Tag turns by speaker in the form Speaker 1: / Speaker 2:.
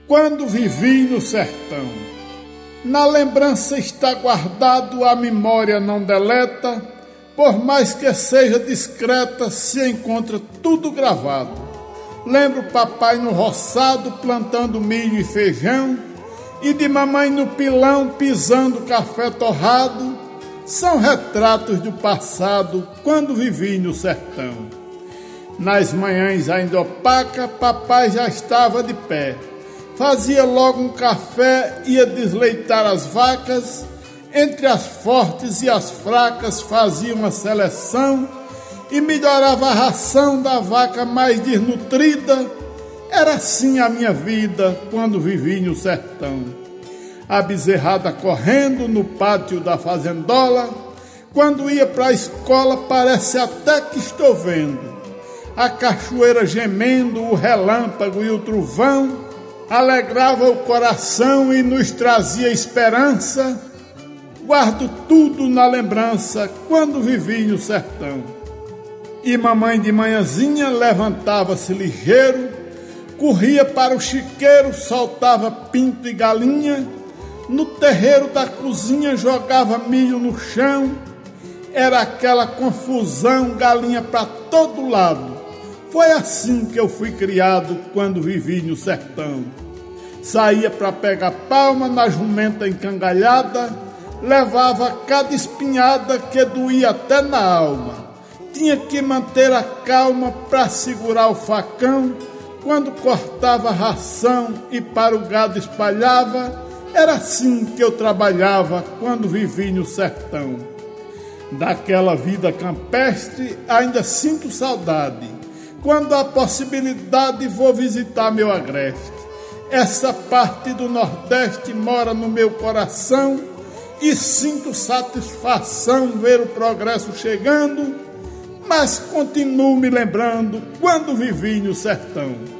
Speaker 1: quando vivi no sertão. Na lembrança está guardado, a memória não deleta, por mais que seja discreta, se encontra tudo gravado. Lembro papai no roçado, plantando milho e feijão, e de mamãe no pilão, pisando café torrado. São retratos do passado, quando vivi no sertão. Nas manhãs ainda opaca, papai já estava de pé. Fazia logo um café, ia desleitar as vacas. Entre as fortes e as fracas fazia uma seleção e melhorava a ração da vaca mais desnutrida. Era assim a minha vida quando vivi no sertão. A bezerrada correndo no pátio da fazendola. Quando ia para a escola parece até que estou vendo a cachoeira gemendo, o relâmpago e o trovão. Alegrava o coração e nos trazia esperança. Guardo tudo na lembrança quando vivi no sertão. E mamãe de manhãzinha levantava-se ligeiro, corria para o chiqueiro, soltava pinto e galinha. No terreiro da cozinha jogava milho no chão. Era aquela confusão, galinha para todo lado. Foi assim que eu fui criado quando vivi no sertão. Saía para pegar palma na jumenta encangalhada, levava cada espinhada que doía até na alma. Tinha que manter a calma para segurar o facão. Quando cortava a ração e para o gado espalhava, era assim que eu trabalhava quando vivi no sertão. Daquela vida campestre ainda sinto saudade. Quando há possibilidade vou visitar meu agreste. Essa parte do Nordeste mora no meu coração e sinto satisfação ver o progresso chegando, mas continuo me lembrando quando vivi no sertão.